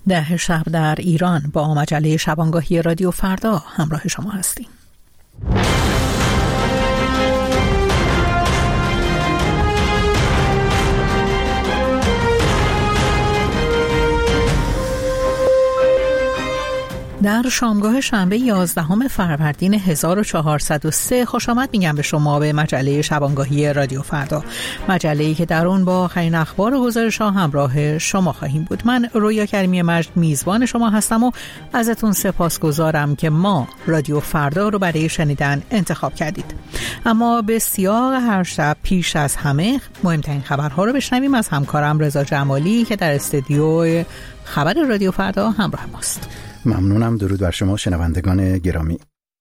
ده شب در ایران با مجله شبانگاهی رادیو فردا همراه شما هستیم. در شامگاه شنبه 11 فروردین 1403 خوش آمد میگم به شما به مجله شبانگاهی رادیو فردا، مجله‌ای که در اون با آخرین اخبار و گزارش‌ها همراه شما خواهیم بود. من رویا کریمی مجد میزبان شما هستم و ازتون سپاسگزارم که ما رادیو فردا رو برای شنیدن انتخاب کردید. اما به سیاق هر شب پیش از همه مهمترین خبرها رو بشنویم از همکارم رضا جمالی که در استودیو خبر رادیو فردا همراه ماست. ممنونم. درود بر شما شنوندگان گرامی.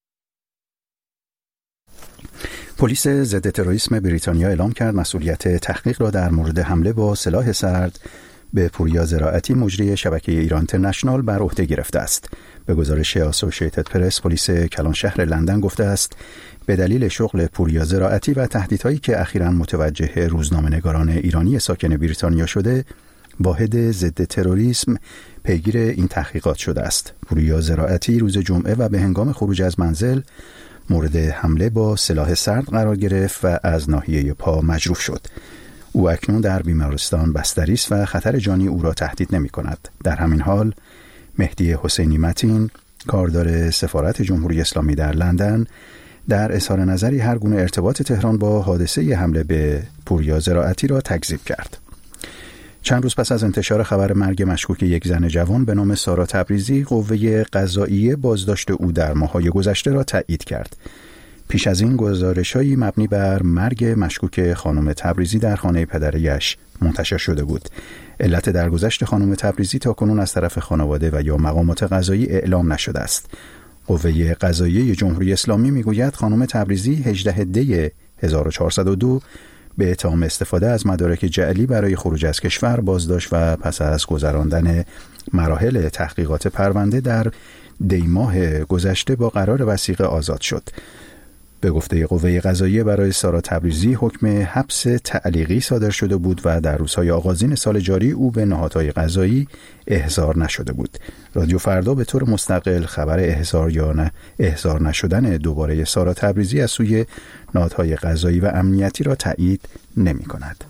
پلیس ضد تروریسم بریتانیا اعلام کرد مسئولیت تحقیق را در مورد حمله با سلاح سرد به پوریا زراعتی مجری شبکه ایران اینترنشنال بر عهده گرفته است. به گزارش اسوسییتد پرس، پلیس کلان شهر لندن گفته است به دلیل شغل پوریا زراعتی و تهدیدهایی که اخیراً متوجه روزنامه‌نگاران ایرانی ساکن بریتانیا شده، واحد ضد تروریسم پیگیر این تحقیقات شده است. پوریا زراعتی روز جمعه و به هنگام خروج از منزل مورد حمله با سلاح سرد قرار گرفت و از ناحیه پا مجروح شد. او اکنون در بیمارستان بستری است و خطر جانی او را تهدید نمی کند. در همین حال مهدی حسینی متین، کاردار سفارت جمهوری اسلامی در لندن، در اظهار نظری هر گونه ارتباط تهران با حادثه حمله به پوریا زراعتی را تکذیب کرد. چند روز پس از انتشار خبر مرگ مشکوک یک زن جوان به نام سارا تبریزی، قوه قضائیه بازداشت او در ماه‌های گذشته را تایید کرد. پیش از این گزارش‌هایی مبنی بر مرگ مشکوک خانم تبریزی در خانه پدریش منتشر شده بود. علت درگذشت خانم تبریزی تاکنون از طرف خانواده و یا مقامات قضایی اعلام نشده است. قوه قضاییه جمهوری اسلامی میگوید خانم تبریزی 18 دی 1402 به اتهام استفاده از مدارک جعلی برای خروج از کشور بازداشت و پس از گذراندن مراحل تحقیقات پرونده در دی ماه گذشته با قرار وثیقه آزاد شد. به گفته قوه قضاییه برای سارا تبریزی حکم حبس تعلیقی صادر شده بود و در روزهای آغازین سال جاری او به نهادهای قضایی احضار نشده بود. رادیو فردا به طور مستقل خبر احضار یا نه احضار نشدن دوباره سارا تبریزی از سوی نهادهای قضایی و امنیتی را تایید نمی کند.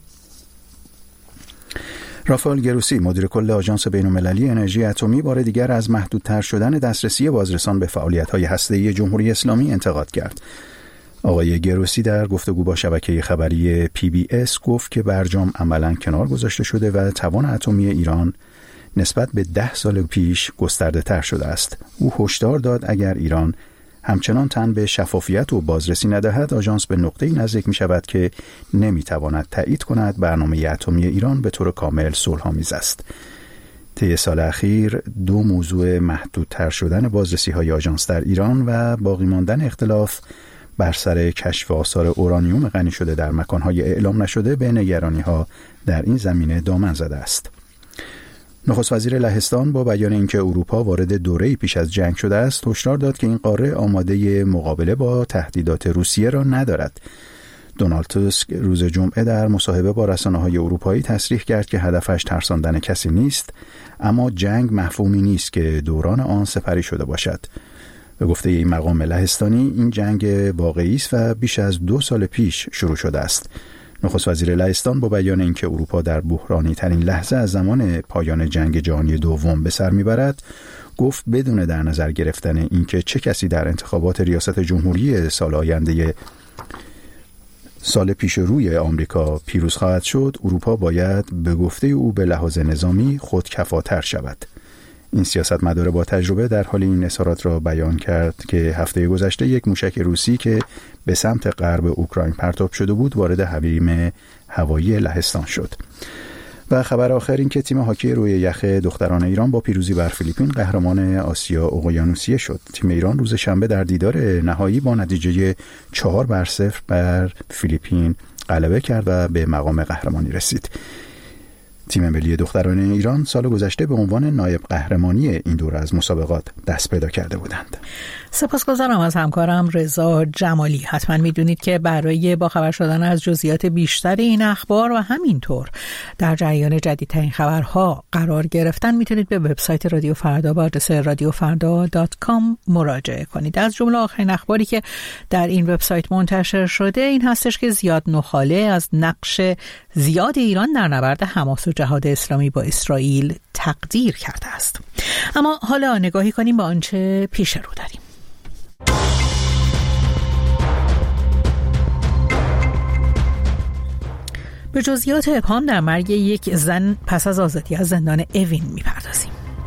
رافائل گروسی، مدیر کل آژانس بین‌المللی انرژی اتمی، بار دیگر از محدودتر شدن دسترسی بازرسان به فعالیت‌های هسته‌ای جمهوری اسلامی انتقاد کرد. آقای گروسی در گفتگو با شبکه خبری PBS گفت که برجام عملاً کنار گذاشته شده و توان اتمی ایران نسبت به 10 سال پیش گسترده‌تر شده است. او هشدار داد اگر ایران همچنان تن به شفافیت و بازرسی ندهد، آژانس به نقطه‌ای نزدیک می‌شود که نمی‌تواند تایید کند برنامه اتمی ایران به طور کامل صلح‌آمیز است. طی سال اخیر دو موضوع محدودتر شدن بازرسی‌های آژانس در ایران و باقی ماندن اختلاف بر سر کشف آثار اورانیوم غنی شده در مکان‌های اعلام نشده به نگرانی‌ها در این زمینه دامن زده است. نخست وزیر لهستان با بیان اینکه اروپا وارد دوره‌ای پیش از جنگ شده است، هشدار داد که این قاره آماده مقابله با تهدیدات روسیه را ندارد. دونالد توسک روز جمعه در مصاحبه با رسانه‌های اروپایی تصریح کرد که هدفش ترساندن کسی نیست، اما جنگ مفهومی نیست که دوران آن سپری شده باشد. به گفته این مقام لهستانی، این جنگ واقعی است و بیش از 2 سال پیش شروع شده است. نخست وزیر لهستان با بیان اینکه اروپا در بحرانی ترین لحظه از زمان پایان جنگ جهانی دوم به سر میبرد، گفت بدون در نظر گرفتن اینکه چه کسی در انتخابات ریاست جمهوری سال آینده سال پیش روی آمریکا پیروز خواهد شد، اروپا باید به گفته او به لحاظ نظامی خودکفاتر شود. این سیاستمدار با تجربه در حال این اظهارات را بیان کرد که هفته گذشته یک موشک روسی که به سمت غرب اوکراین پرتاب شده بود وارد حریم هوایی لهستان شد. و خبر آخر این که تیم هاکی روی یخ دختران ایران با پیروزی بر فیلیپین قهرمان آسیا اقیانوسیه شد. تیم ایران روز شنبه در دیدار نهایی با نتیجه 4-0 بر فیلیپین غلبه کرد و به مقام قهرمانی رسید. تیم ملی دختران ایران سال گذشته به عنوان نایب قهرمانی این دوره از مسابقات دست پیدا کرده بودند. سپاسگزارم از همکارم رضا جمالی. حتما میدونید که برای باخبر شدن از جزئیات بیشتر این اخبار و همینطور در جریان جدیدترین خبرها قرار گرفتن میتونید به وبسایت رادیو فردا با آدرس radiofarda.com مراجعه کنید. از جمله آخرین اخباری که در این وبسایت منتشر شده این هستش که زیاد نخاله از نقش زیاد ایران در نبرد حماس و جهاد اسلامی با اسرائیل تقدیر کرده است. اما حالا نگاهی کنیم به آنچه پیش رو داریم. به جزئیات ابهام در مرگ یک زن پس از آزادی از زندان اوین میپردازیم.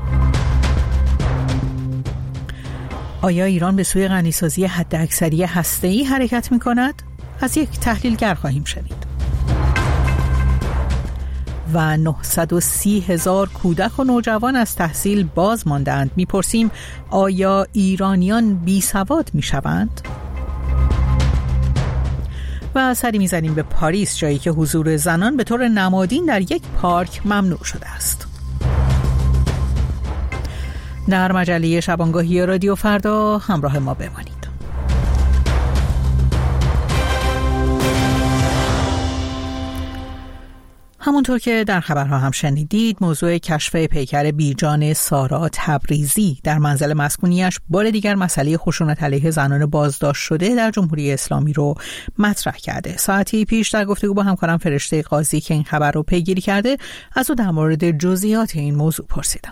آیا ایران به سوی غنیسازی حداکثری هسته‌ای حرکت می‌کند؟ از یک تحلیلگر خواهیم شنید. و 930,000 کودک و نوجوان از تحصیل باز ماندند. میپرسیم آیا ایرانیان بی سواد میشوند؟ و سری میزنیم به پاریس، جایی که حضور زنان به طور نمادین در یک پارک ممنوع شده است. در مجله شبانگاهی رادیو فردا همراه ما بمانید. همونطور که در خبرها هم شنیدید، موضوع کشف پیکر بیجان سارا تبریزی در منزل مسکونیش بار دیگر مسئله خشونت علیه زنان بازداشت شده در جمهوری اسلامی رو مطرح کرده. ساعتی پیش در گفتگو با همکارم فرشته قاضی که این خبر رو پیگیری کرده، از او در مورد جزئیات این موضوع پرسیدم.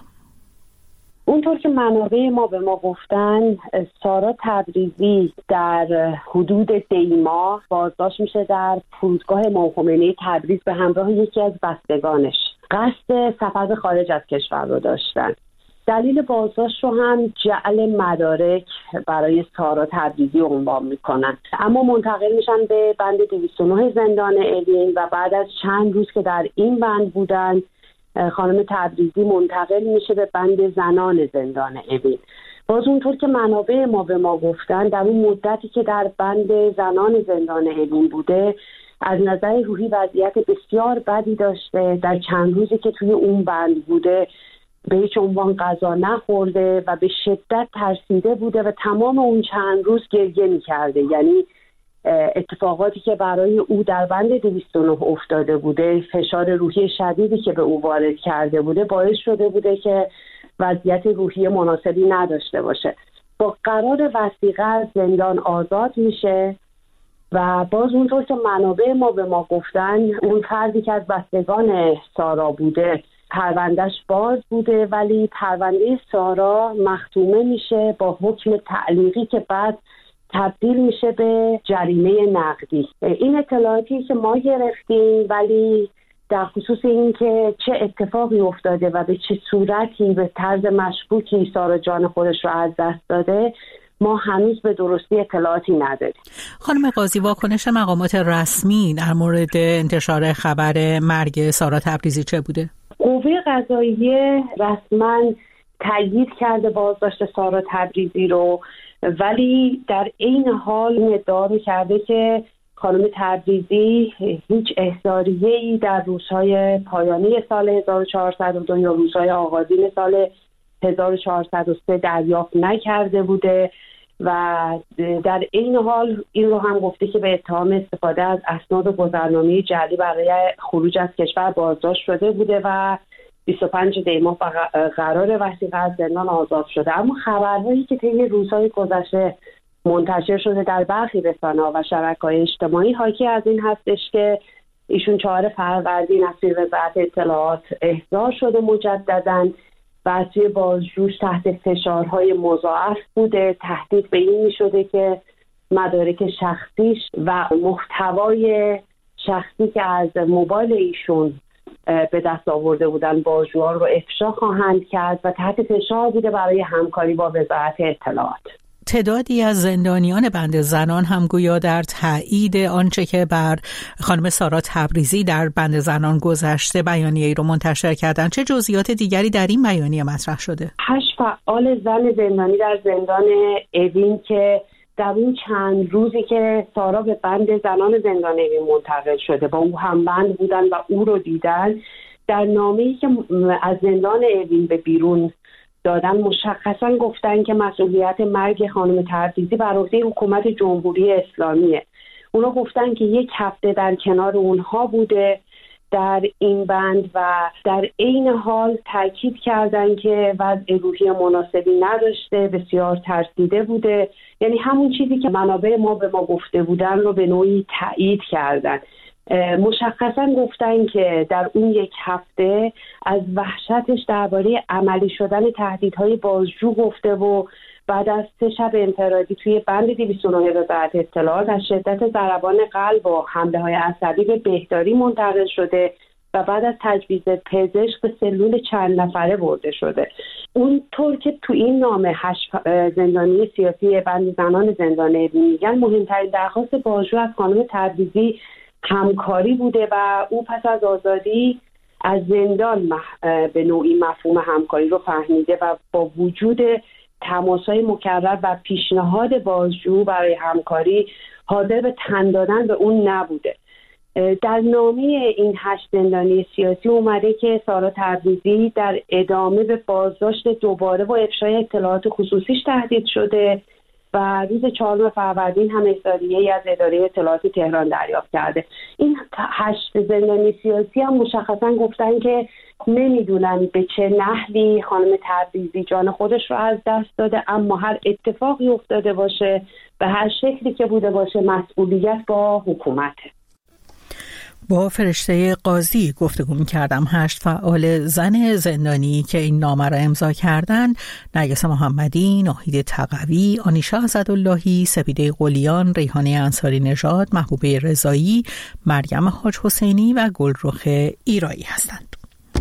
اونطور که منابع ما به ما گفتن، سارا تبریزی در حدود دیما بازداشت میشه در فرودگاه امام خمینی تبریز به همراه یکی از بستگانش. قصد سفر به خارج از کشور رو داشتن. دلیل بازداشت رو هم جعل مدارک برای سارا تبریزی عنوان میکنن، اما منتقل میشن به بند 209 زندان اوین و بعد از چند روز که در این بند بودن، خانم تبریزی منتقل میشه به بند زنان زندان اوین. باز اونطور که منابع ما به ما گفتن، در اون مدتی که در بند زنان زندان اوین بوده، از نظر روحی وضعیت بسیار بدی داشته. در چند روزی که توی اون بند بوده به هیچ عنوان غذا نخورده و به شدت ترسیده بوده و تمام اون چند روز گریه میکرده. یعنی اتفاقاتی که برای او در بند 209 افتاده بوده، فشار روحی شدیدی که به او وارد کرده بوده، باعث شده بوده که وضعیت روحی مناسبی نداشته باشه. با قرار وثیقه از زندان آزاد میشه و باز اونطور که منابع ما به ما گفتن، اون فردی که از بستگان سارا بوده پروندهش باز بوده، ولی پرونده سارا مختومه میشه با حکم تعلیقی که بعد تبدیل میشه به جریمه نقدی. این اطلاعاتی که ما گرفتیم، ولی در خصوص این که چه اتفاقی افتاده و به چه صورتی به طرز مشکوکی سارا جان خودش رو از دست داده، ما هنوز به درستی اطلاعاتی نداریم. خانم قاضی، واکنش مقامات رسمی در مورد انتشار خبر مرگ سارا تبریزی چه بوده؟ قوه قضاییه رسما تایید کرده بازداشت سارا تبریزی رو، ولی در این حال ادعا می‌کرده که خانم تبریزی هیچ احضاریه‌ای در روزهای پایانی سال 1402 یا روزهای آغازین سال 1403 دریافت نکرده بوده و در این حال این رو هم گفته که به اتهام استفاده از اسناد گذرنامه جعلی برای خروج از کشور بازداشت شده بوده و 25 دی‌ماه قرار وثیقه از زندان آزاد شده. اما خبرهایی که طی روزهای گذشته منتشر شده در برخی رسانه‌ها و شبکه‌های اجتماعی حاکی از این هستش که ایشون 4 فروردین از وزارت اطلاعات احضار شده مجدداً و از توی بازجوش تحت فشارهای مضاعف بوده. تهدید به این می‌شده که مدارک شخصیش و محتوای شخصی که از موبایل ایشون به دست آورده بودن بازجوها رو افشا خواهند کرد و تحت فشار بوده برای همکاری با وزارت اطلاعات. تعدادی از زندانیان بند زنان هم گویا در تایید آنچه که بر خانم سارا تبریزی در بند زنان گذشته بیانیه‌ای رو منتشر کردند. چه جزئیات دیگری در این بیانیه مطرح شده؟ 8 فعال زن زندانی در زندان اوین که در این چند روزی که سارا به بند زنان زندان اوین منتقل شده با او هم بند بودن و او رو دیدن، در نامه‌ای که از زندان اوین به بیرون دادن مشخصا گفتن که مسئولیت مرگ خانم تبریزی بر عهده حکومت جمهوری اسلامیه. اونا گفتن که 1 هفته در کنار اونها بوده در این بند و در عین حال تاکید کردن که وضع روحی مناسبی نداشته، بسیار ترسیده بوده. یعنی همون چیزی که منابع ما به ما گفته بودن رو به نوعی تایید کردن. مشخصا گفتن که در اون 1 هفته از وحشتش درباره عملی شدن تهدیدهای بازجو گفته و بعد از 3 شب انفرادی توی بند 209 وزارت اطلاعات از شدت ضربان قلب و حمله‌های عصبی به بهداری منتقل شده و بعد از تجویز پزشک به سلول چند نفره برده شده. اونطور که تو این نامه 8 زندانی سیاسی بند زنان زندان اوین میگن مهمترین درخواست بازجو از خانم تبریزی همکاری بوده و او پس از آزادی از زندان به نوعی مفهوم همکاری رو فهمیده و با وجود تماس‌های مکرر و پیشنهاد بازجو برای همکاری حاضر به تن دادن به اون نبوده. در نامه این 8 زندانی سیاسی اومده که سارا تبریزی در ادامه به بازداشت دوباره و افشای اطلاعات خصوصیش تهدید شده و روز 4 فروردین هم احضاریه‌ای از اداره اطلاعات تهران دریافت کرده. این 8 زندانی سیاسی هم مشخصا گفتن که نمیدونن به چه نحوی خانم تبریزی جان خودش رو از دست داده، اما هر اتفاقی افتاده باشه به هر شکلی که بوده باشه مسئولیت با حکومته. با فرشته قاضی گفتگو می‌کردم. 8 فعال زن زندانی که این نامه را امضا کردند: نرگس محمدی، ناهید تقوی، آنیشا اسداللهی، سپیده قلیان، ریحانه انصاری نژاد، محبوبه رضایی، مریم حاج حسینی و گلرخ ایرایی هستند.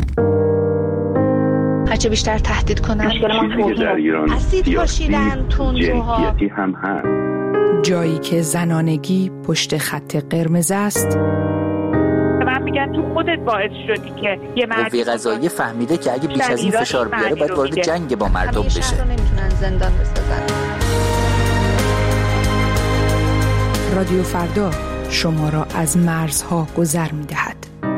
هرچه بیشتر تهدید کنن اسید پاشیدن تندروها هم هست. جایی که زنانگی پشت خط قرمز است. من میگم تو خودت باعث شدی که یه قوه قضاییه فهمیده که اگه بیش از این فشار بیاره باید وارد جنگ با مردم بشه. نمیتونن زندان بسازن. رادیو فردا شما را از مرزها گذر میدهد.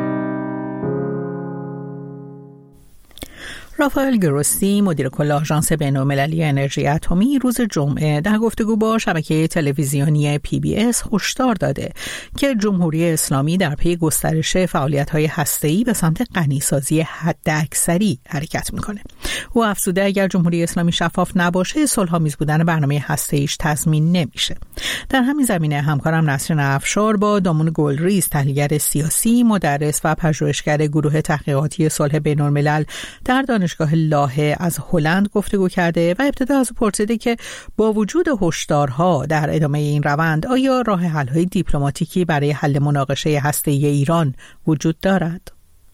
رافائل گروسی، مدیر کل آژانس بین‌المللی انرژی اتمی، روز جمعه در گفتگو با شبکه تلویزیونی PBS هشدار داده که جمهوری اسلامی در پی گسترش فعالیت‌های هسته‌ای به سمت غنی‌سازی حداکثری حرکت می‌کنه. او افزوده اگر جمهوری اسلامی شفاف نباشه، صلح‌آمیز بودن برنامه هسته‌ایش تضمین نمیشه. در همین زمینه همکارم نسرین افشار با دامون گلریز، تحلیلگر سیاسی، مدرس و پژوهشگر گروه تحقیقاتی صلح بین‌الملل در دانشگاه لاهه از هلند گفتگو کرده و ابتدا از پرسیده که با وجود هشدارها در ادامه این روند آیا راه حل‌های دیپلماتیکی برای حل مناقشه هسته‌ای ایران وجود دارد؟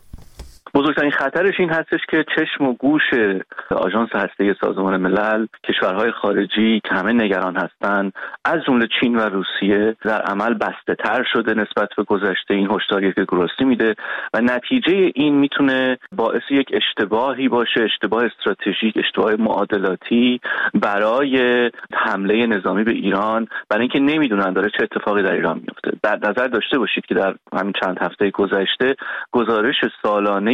بزرگترین خطرش این هستش که چشم و گوش آژانس هسته‌ای سازمان ملل، کشورهای خارجی که همه نگران هستند، از جمله چین و روسیه، در عمل بسته تر شده نسبت به گذشته. این هشداری که گروسی میده و نتیجه این میتونه باعث یک اشتباهی باشه، اشتباه استراتژیک، اشتباه معادلاتی برای حمله نظامی به ایران، برای اینکه نمیدونن داره چه اتفاقی در ایران میفته. در نظر داشته باشید که در همین چند هفته گذشته گزارش سالانه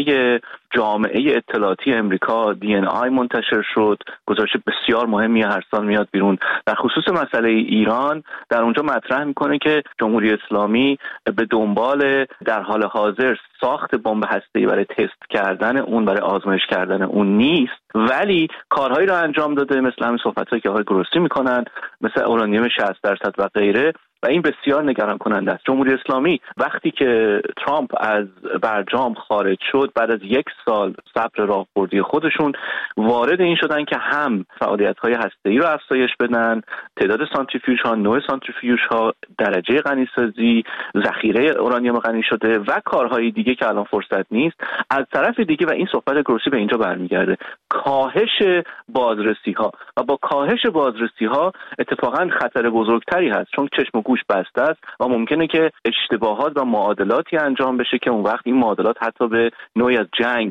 جامعه اطلاعاتی امریکا DNI منتشر شد. گزارش بسیار مهمی هر سال میاد بیرون در خصوص مسئله ایران. در اونجا مطرح میکنه که جمهوری اسلامی به دنبال در حال حاضر ساخت بمب هسته‌ای برای تست کردن اون، برای آزمایش کردن اون نیست، ولی کارهایی را انجام داده مثل همین صحبتایی که آقای گروسی میکنن، مثل اورانیوم 60% و غیره، و این بسیار نگران کننده است. جمهوری اسلامی وقتی که ترامپ از برجام خارج شد، بعد از 1 سال صبر راهبردی خودشون وارد این شدن که هم فعالیت‌های هسته‌ای رو افزایش بدن، تعداد سانتریفیوژها، نوع سانتریفیوژها، درجه غنی‌سازی، ذخیره اورانیوم غنی شده و کارهای دیگه که الان فرصت نیست. از طرف دیگه، و این صحبت گروسی به اینجا برمیگرده، کاهش بازرسی ها و با کاهش بازرسی ها اتفاقا خطر بزرگتری هست، چون چشم و گوش بسته است و ممکنه که اشتباهات و معادلاتی انجام بشه که اون وقت این معادلات حتی به نوعی از جنگ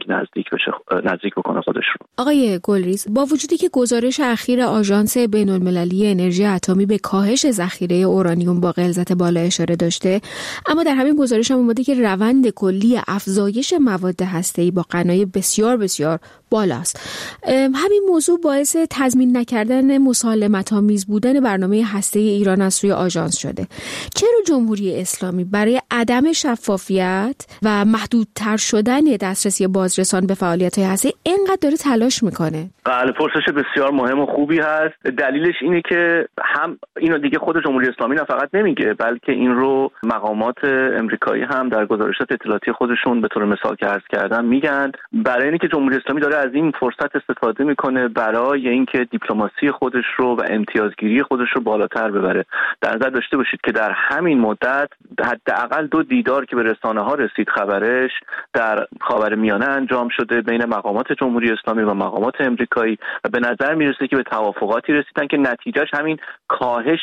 نزدیک بکنه خودش رو. آقای گلریز، با وجودی که گزارش اخیر آژانس بین‌المللی انرژی اتمی به کاهش ذخیره اورانیوم با غلظت بالا اشاره داشته، اما در همین گزارش هم اومده که روند کلی افزایش مواد هسته‌ای با غنای بسیار بسیار بالاست. همین موضوع باعث تضمین نکردن مسالمت‌آمیز بودن برنامه هسته‌ای ایران از سوی آژانس شده. چرا جمهوری اسلامی برای عدم شفافیت و محدودتر شدن دسترسی بازرسان به فعالیت‌های هسته‌ای اینقدر داره تلاش میکنه؟ بله، پرسش بسیار مهم و خوبی هست. دلیلش اینه که هم اینو دیگه خود جمهوری اسلامی نه فقط نمیگه، بلکه این رو مقامات امریکایی هم در گزارشات اطلاعاتی خودشون به طور مثال که عرض کردم میگن، برای اینکه جمهوری اسلامی داره از این فرصت استفاده میکنه برای اینکه دیپلماسی خودش رو و امتیازگیری خودش رو بالاتر ببره. در نظر داشته باشید که در همین مدت حداقل 2 دیدار که به رسانه‌ها رسید خبرش در خاورمیانه انجام شده بین مقامات جمهوری اسلامی و مقامات امریکایی و به نظر میرسه که به توافقاتی رسیدن که نتیجهش همین کاهش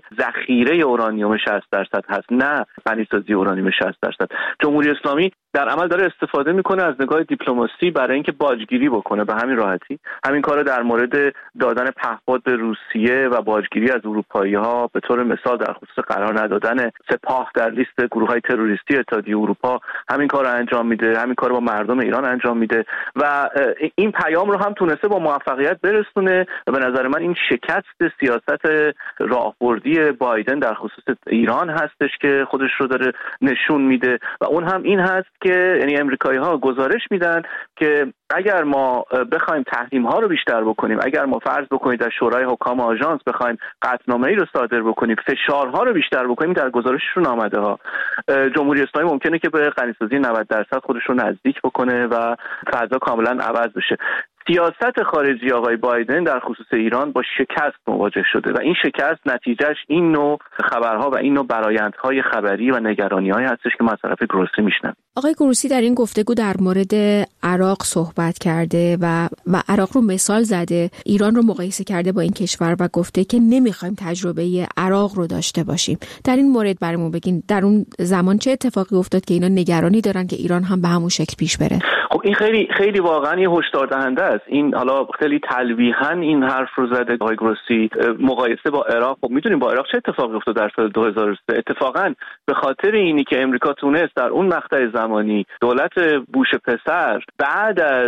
ذخیره اورانیوم 60% هست، نه غنیسازی اورانیوم 60%. جمهوری اسلامی در عمل داره استفاده میکنه از نگاه دیپلماسی برای اینکه باجگیری بکنه. به همین راحتی همین کارو در مورد دادن پهپاد به روسیه و باجگیری از اروپایی‌ها به طور مثال در خصوص قرار ندادن سپاه در لیست گروه‌های تروریستی اتحادیه اروپا همین کارو انجام میده، همین کارو با مردم ایران انجام میده و این پیام رو هم تونسته با موفقیت برسونه و به نظر من این شکست سیاست راهبردی بایدن در خصوص ایران هستش که خودش رو داره نشون میده و اون هم این هست که یعنی امریکایی‌ها گزارش میدن که اگر ما بخوایم تحریم‌ها رو بیشتر بکنیم، اگر ما فرض بکنید در شورای حکام آژانس بخوایم قطعنامه‌ای رو صادر بکنیم، فشارها رو بیشتر بکنیم، در گزارششون آمده ها جمهوری اسلامی ممکنه که به غنیسازی 90% خودش رو نزدیک بکنه و فضا کاملا عوض بشه. سیاست خارجی آقای بایدن در خصوص ایران با شکست مواجه شده و این شکست نتیجهش این نوع خبرها و این نوع برآیندهای خبری و نگرانی‌هایی هستش که ما از طرف گروسی میشنویم. آقای گروسی در این گفتگو در مورد عراق صحبت کرده و عراق رو مثال زده، ایران رو مقایسه کرده با این کشور و گفته که نمیخوایم تجربه عراق رو داشته باشیم. در این مورد برامون بگین در اون زمان چه اتفاقی افتاد که اینا نگرانی دارن که ایران هم به همون شکل پیش بره؟ خب این خیلی خیلی واقعا یه هشدار دهنده است. این حالا خیلی تلویحاً این حرف رو زده آقای گروسی مقایسه با عراق. خب میدونیم با عراق چه اتفاقی افتاد در سال 2003. اتفاقاً به خاطر اینی که امریکا تونست در اون مقطع زمانی دولت بوش پسر بعد از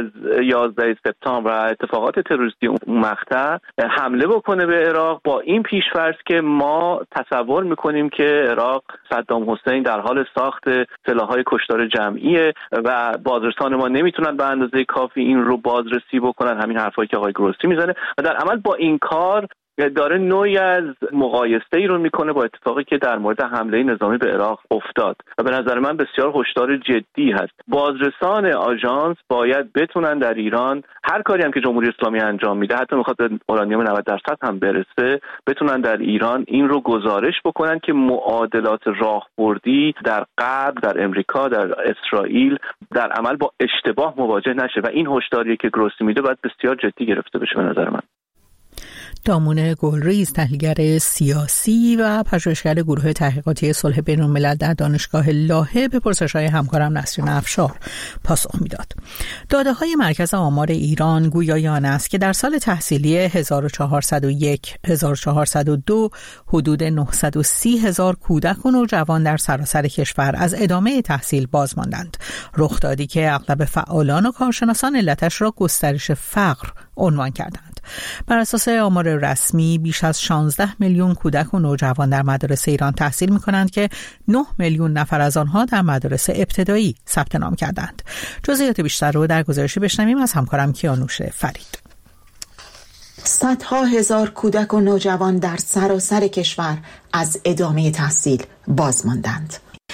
11 سپتامبر و اتفاقات تروریستی اون مقطع حمله بکنه به عراق با این پیش‌فرض که ما تصور میکنیم که عراق صدام حسین در حال ساخت سلاح‌های کشتار جمعیه و بازرسان ما نمیتونن به اندازه کافی این رو بازرسی بکنن، همین حرفایی که آقای گروسی میزنه و در عمل با این کار داره نوعی از مقایسه‌ای رو میکنه با اتفاقی که در مورد حمله نظامی به عراق افتاد و به نظر من بسیار هشدار جدی هست. بازرسان آژانس باید بتونن در ایران هر کاری هم که جمهوری اسلامی انجام میده، حتی میخواد به اورانیوم 90% هم برسه، بتونن در ایران این رو گزارش بکنن که معادلات راهبردی در غرب، در امریکا، در اسرائیل در عمل با اشتباه مواجه نشه و این هشداریه که گروسی میده باید بسیار جدی گرفته بشه به نظر من. دامون گلریز، تحلیلگر سیاسی و پژوهشگر گروه تحقیقاتی صلح بین‌الملل در دانشگاه لاهه، به پرسش‌های همکارم نسرین افشار پاسخ میداد. داده‌های مرکز آمار ایران گویای آن است که در سال تحصیلی 1401-1402 حدود 930,000 کودک و نوجوان در سراسر کشور از ادامه تحصیل باز ماندند. رخدادی که اغلب فعالان و کارشناسان علتش را گسترش فقر عنوان کردند. بر اساس آمار رسمی بیش از 16 میلیون کودک و نوجوان در مدارس ایران تحصیل می‌کنند که 9 میلیون نفر از آنها در مدارس ابتدایی ثبت نام کردند. جزئیات بیشتر رو در گزارشی بشنویم از همکارم کیانوش فرید. صدها هزار کودک و نوجوان در سراسر کشور از ادامه تحصیل باز ماندند.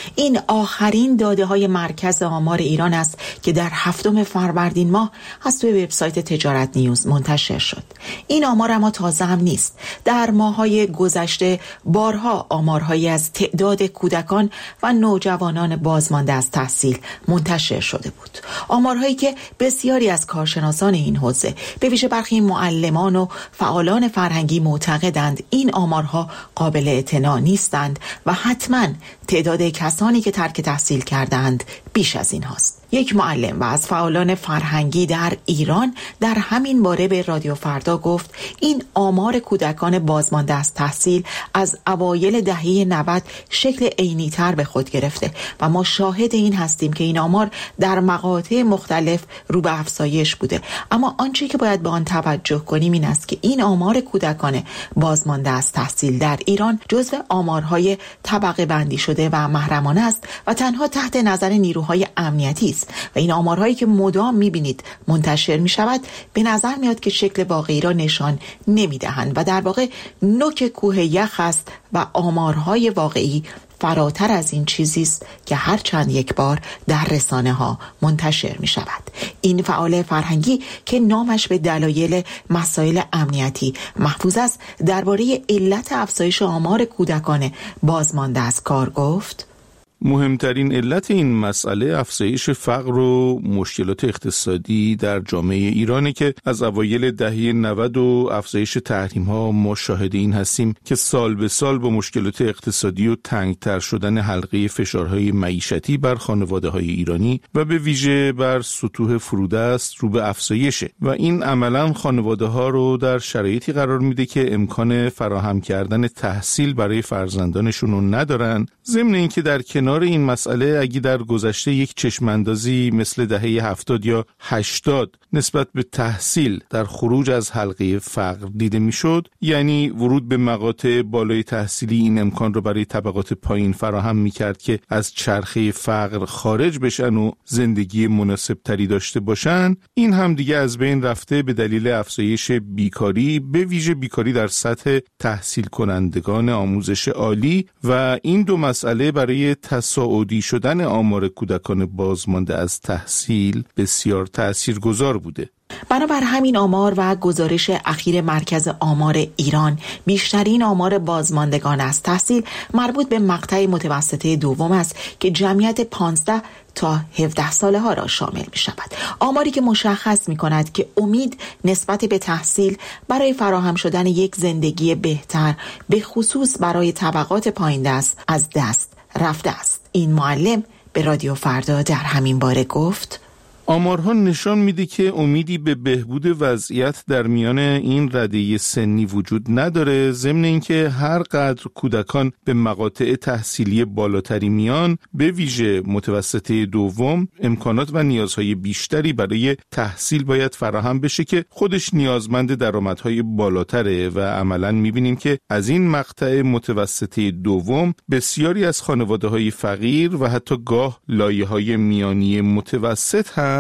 این آخرین داده های مرکز آمار ایران است که در 7 فروردین ماه از توی وبسایت تجارت نیوز منتشر شد. این آمار اما تازه هم نیست. در ماه‌های گذشته بارها آمارهایی از تعداد کودکان و نوجوانان بازمانده از تحصیل منتشر شده بود. آمارهایی که بسیاری از کارشناسان این حوزه، به ویژه برخی معلمان و فعالان فرهنگی معتقدند این آمارها قابل اعتنا نیستند و حتما تعداد کسانی که ترک تحصیل کردند بیش از این هاست. یک معلم و از فعالان فرهنگی در ایران در همین باره به رادیو فردا گفت این آمار کودکان بازمانده از تحصیل از اوایل دهه 90 شکل عینی‌تر به خود گرفته و ما شاهد این هستیم که این آمار در مقاطع مختلف رو به افزایش بوده. اما آنچه که باید به آن توجه کنیم این است که این آمار کودکان بازمانده از تحصیل در ایران جزو آمارهای طبقه بندی شده و محرمانه است و تنها تحت نظر نیروهای امنیتی است و این آمارهایی که مدام می‌بینید منتشر می‌شود به نظر میاد که شکل واقعی را نشان نمی‌دهند و در واقع نوک کوه یخ است و آمارهای واقعی فراتر از این چیزی است که هر چند یک بار در رسانه‌ها منتشر می‌شود. این فعال فرهنگی که نامش به دلایل مسائل امنیتی محفوظ است درباره علت افزایش آمار کودکان بازمانده از کار گفت: مهمترین علت این مسئله افزایش فقر و مشکلات اقتصادی در جامعه ایرانه که از اوایل دهه 90 و افزایش تحریم‌ها ما شاهد این هستیم که سال به سال با مشکلات اقتصادی و تنگتر شدن حلقه فشارهای معیشتی بر خانواده‌های ایرانی و به ویژه بر سطوح فرودست رو به افزایشه و این عملاً خانواده‌ها رو در شرایطی قرار میده که امکان فراهم کردن تحصیل برای فرزندانشون رو ندارن. ضمن اینکه در کنار این مسئله اگه در گذشته یک چشماندازی مثل دهه 70 یا 80 نسبت به تحصیل در خروج از حلقه فقر دیده میشد، یعنی ورود به مقاطع بالای تحصیلی این امکان رو برای طبقات پایین فراهم میکرد که از چرخه فقر خارج بشن و زندگی مناسب تری داشته باشن، این هم دیگه از بین رفته به دلیل افزایش بیکاری، به ویژه بیکاری در سطح تحصیل کنندگان آموزش عالی و این دو مسئله برای تصاعدی شدن آمار کودکان بازمانده از تحصیل بسیار تأثیرگذار بوده. بنابر همین آمار و گزارش اخیر مرکز آمار ایران، بیشترین آمار بازماندگان از تحصیل مربوط به مقطع متوسطه دوم است که جمعیت 15 تا 17 ساله ها را شامل می شود. آماری که مشخص می کند که امید نسبت به تحصیل برای فراهم شدن یک زندگی بهتر به خصوص برای طبقات پایین دست از دست رفته است. این معلم به رادیو فردا در همین باره گفت: آمارها نشان میده که امیدی به بهبود وضعیت در میان این رده سنی وجود نداره، ضمن اینکه هر قدر کودکان به مقاطع تحصیلی بالاتری میان، به ویژه متوسطه دوم، امکانات و نیازهای بیشتری برای تحصیل باید فراهم بشه که خودش نیازمند درآمدهای بالاتره و عملاً میبینیم که از این مقطع متوسطه دوم بسیاری از خانواده‌های فقیر و حتی گاه لایه‌های میانی متوسط هم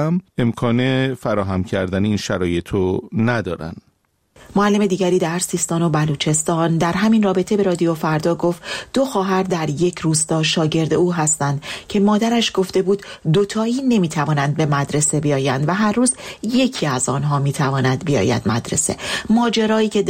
امکان فراهم کردن این شرایط رو ندارن. معلم دیگری در سیستان و بلوچستان در همین رابطه به رادیو فردا گفت 2 خواهر در یک روستا شاگرد او هستند که مادرش گفته بود دوتایی نمیتوانند به مدرسه بیایند و هر روز یکی از آنها میتواند بیاید مدرسه. ماجرایی که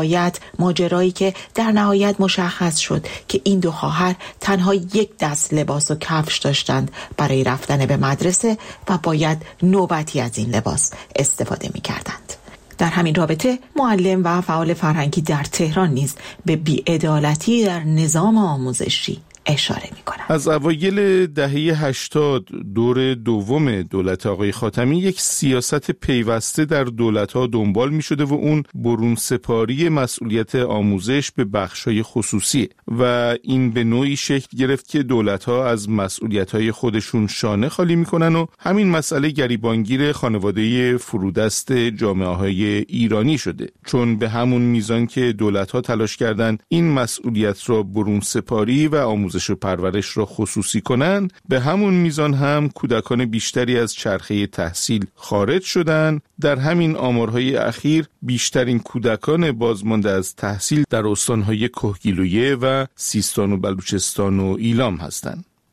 در نهایت مشخص شد که این 2 خواهر تنها یک دست لباس و کفش داشتند برای رفتن به مدرسه و باید نوبتی از این لباس استفاده میکردند. در همین رابطه معلم و فعال فرهنگی در تهران نیز به بی‌عدالتی در نظام آموزشی اشاره می‌کند. از اوایل دهه 80 دور دوم دولت آقای خاتمی یک سیاست پیوسته در دولت‌ها دنبال می‌شده و اون برون سپاری مسئولیت آموزش به بخش‌های خصوصی و این به نوعی شکل گرفت که دولت‌ها از مسئولیت‌های خودشون شانه خالی می‌کنن و همین مسئله گریبانگیر خانواده فرودست جامعه‌های ایرانی شده، چون به همون میزان که دولت‌ها تلاش کردند این مسئولیت را برون سپاری و آموزش و پرورش را خصوصی کنند، به همون میزان هم کودکان بیشتری از چرخه تحصیل خارج شدند. در همین آمارهای اخیر بیشترین کودکان بازمانده از تحصیل در استانهای کهگیلویه و سیستان و بلوچستان و ایلام هستند.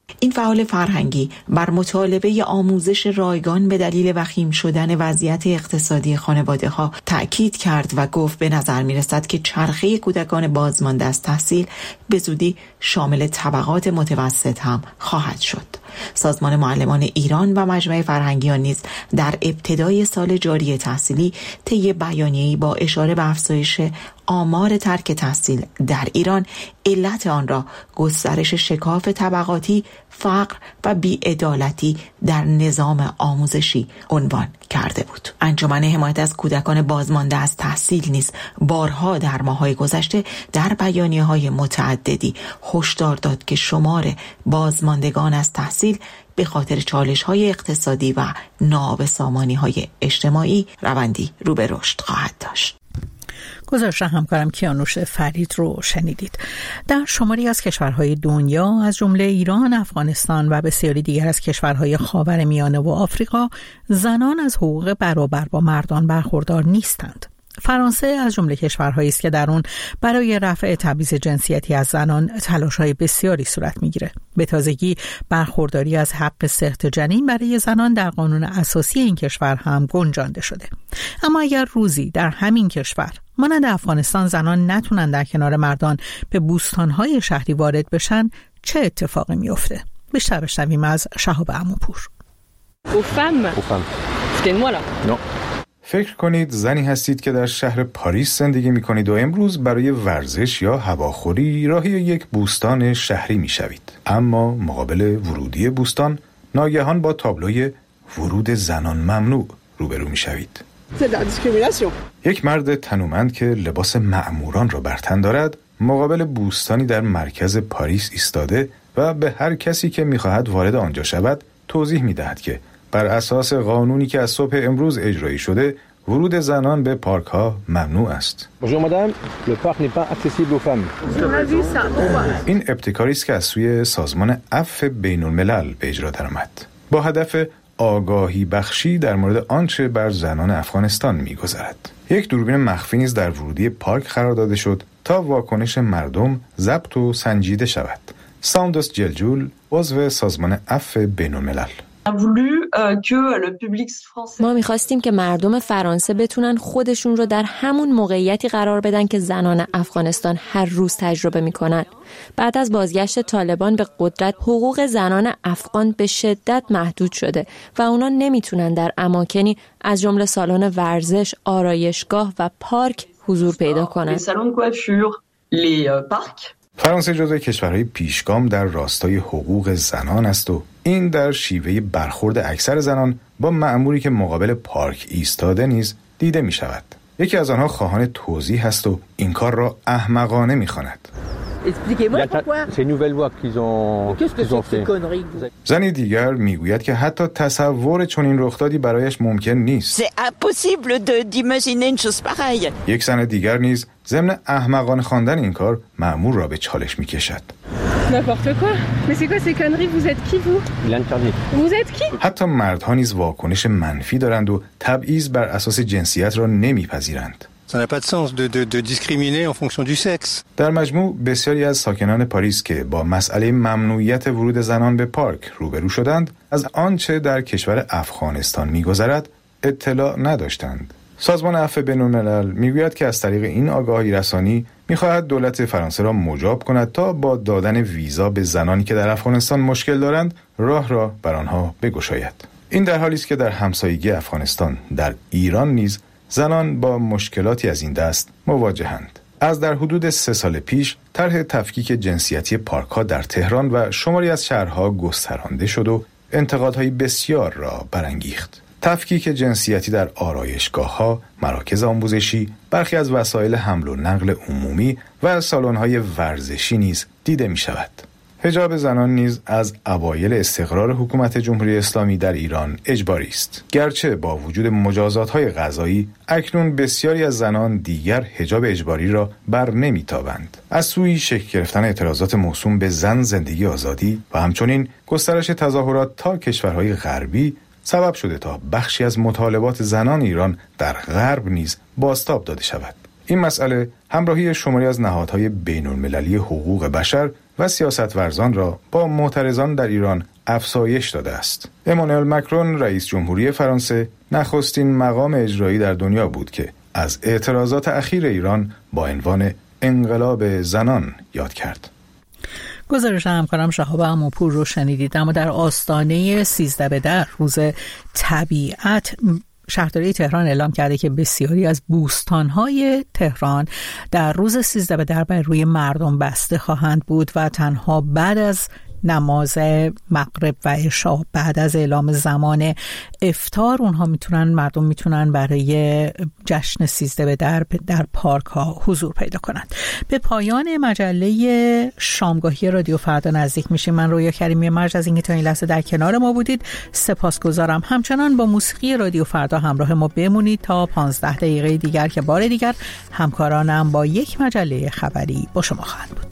این فعال فرهنگی بر مطالبه آموزش رایگان به دلیل وخیم شدن وضعیت اقتصادی خانواده‌ها تأکید کرد و گفت به نظر می‌رسد که چرخه کودکان بازمانده از تحصیل به زودی شامل طبقات متوسط هم خواهد شد. سازمان معلمان ایران و مجمع فرهنگیان نیز در ابتدای سال جاری تحصیلی طی بیانیه‌ای با اشاره به افزایش آمار ترک تحصیل در ایران علت آن را گسترش شکاف طبقاتی، فقر و بی‌عدالتی در نظام آموزشی عنوان کرده بود. انجمن حمایت از کودکان بازمانده از تحصیل نیز بارها در ماه‌های گذشته در بیانیه‌های متعددی هشدار داد که شمار بازماندگان از تحصیل به خاطر چالش‌های اقتصادی و نابسامانی‌های اجتماعی روندی رو به رشد خواهد داشت. گزارش همکارم کیانوش فرید رو شنیدید. در شماری از کشورهای دنیا از جمله ایران، افغانستان و بسیاری دیگر از کشورهای خاورمیانه و آفریقا زنان از حقوق برابر با مردان برخوردار نیستند. فرانسه از جمله کشورهایی است که در اون برای رفع تبعیض جنسیتی از زنان تلاش‌های بسیاری صورت می‌گیره. به تازگی برخورداری از حق سقط جنین برای زنان در قانون اساسی این کشور هم گنجانده شده. اما اگر روزی در همین کشور مانند افغانستان زنان نتونن در کنار مردان به بوستان‌های شهری وارد بشن، چه اتفاقی میفته؟ بیشتر بشنویم از شهاب عموپور. فکر کنید زنی هستید که در شهر پاریس زندگی می‌کنید و امروز برای ورزش یا هواخوری راهی یک بوستان شهری می‌شوید. اما مقابل ورودی بوستان ناگهان با تابلوی ورود زنان ممنوع روبرو می‌شوید. یک مرد تنومند که لباس مأموران را بر تن دارد مقابل بوستانی در مرکز پاریس ایستاده و به هر کسی که می‌خواهد وارد آنجا شود توضیح می‌دهد که بر اساس قانونی که از صبح امروز اجرایی شده ورود زنان به پارک ها ممنوع است. این ابتکاری است که از سوی سازمان عفو بین الملل به اجرا درآمد با هدف آگاهی بخشی در مورد آنچه بر زنان افغانستان می‌گذرد. یک دوربین مخفی نیز در ورودی پارک قرار داده شد تا واکنش مردم ضبط و سنجیده شود. ساندوس جلجول، عضو سازمان عفو بین الملل: ما می‌خواستیم که مردم فرانسه بتونن خودشون رو در همون موقعیتی قرار بدن که زنان افغانستان هر روز تجربه می‌کنن. بعد از بازگشت طالبان به قدرت، حقوق زنان افغان به شدت محدود شده و اونا نمیتونن در اماکنی از جمله سالن ورزش، آرایشگاه و پارک حضور پیدا کنن. فرانسه جزو کشورهای پیشگام در راستای حقوق زنان است و این در شیوه برخورد اکثر زنان با مأموری که مقابل پارک ایستاده نیز دیده می شود. یکی از آنها خواهان توضیح است و این کار را احمقانه می خواند. زنی دیگر میگوید که حتی تصور چنین رخدادی برایش ممکن نیست. یک زن دیگر نیز ضمن احمقانه خواندن این کار مأمور را به چالش میکشد. حتی مردها نیز واکنش منفی دارند و تبعیض بر اساس جنسیت را نمیپذیرند. Ça n'a pas de sens de discriminer en fonction du sexe. در مجموع بسیاری از ساکنان پاریس که با مسئله ممنوعیت ورود زنان به پارک روبرو شدند از آنچه در کشور افغانستان می‌گذرد اطلاع نداشتند. سازمان عفو بین‌الملل میگوید که از طریق این آگاهی رسانی می‌خواهد دولت فرانسه را مجاب کند تا با دادن ویزا به زنانی که در افغانستان مشکل دارند راه را بر آنها بگشاید. این در حالی است که در همسایگی افغانستان در ایران نیز زنان با مشکلاتی از این دست مواجهند. از در حدود 3 سال پیش طرح تفکیک جنسیتی پارک‌ها در تهران و شماری از شهرها گسترانده شد و انتقادهای بسیار را برانگیخت. تفکیک جنسیتی در آرایشگاه‌ها، مراکز آموزشی، برخی از وسایل حمل و نقل عمومی و سالن‌های ورزشی نیز دیده می‌شود. حجاب زنان نیز از اوایل استقرار حکومت جمهوری اسلامی در ایران اجباری است. گرچه با وجود مجازات‌های قضایی اکنون بسیاری از زنان دیگر حجاب اجباری را بر نمی‌تابند. از سوی شکل گرفتن اعتراضات موسوم به زن زندگی آزادی و همچنین گسترش تظاهرات تا کشورهای غربی سبب شده تا بخشی از مطالبات زنان ایران در غرب نیز بازتاب داده شود. این مسئله همراهی شماری از نهادهای بین‌المللی حقوق بشر و سیاستورزان را با معترضان در ایران افزایش داده است. امانوئل مکرون رئیس جمهوری فرانسه نخستین مقام اجرایی در دنیا بود که از اعتراضات اخیر ایران با عنوان انقلاب زنان یاد کرد. گزارش همکارم شهاب عموپور رو شنیدید. اما در آستانه 13 به در روز طبیعت، شهرداری تهران اعلام کرده که بسیاری از بوستان‌های تهران در روز 13 به در بر روی مردم بسته خواهند بود و تنها بعد از نماز مغرب و عشاء، بعد از اعلام زمان افطار، مردم میتونن برای جشن 13 به در پارک ها حضور پیدا کنند. به پایان مجله شامگاهی رادیو فردا نزدیک میشیم. من رویا کریمی مرج از اینکه تا این لحظه در کنار ما بودید سپاسگزارم. همچنان با موسیقی رادیو فردا همراه ما بمونید تا 15 دقیقه دیگر که بار دیگر همکارانم با یک مجله خبری با شما خواهند بود.